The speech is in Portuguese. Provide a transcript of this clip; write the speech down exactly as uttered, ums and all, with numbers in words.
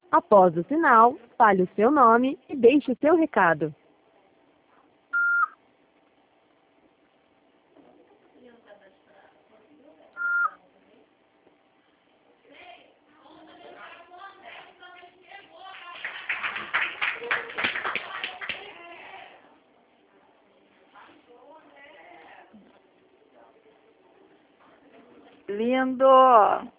Após o sinal, fale o seu nome e deixe o seu recado. Lindo!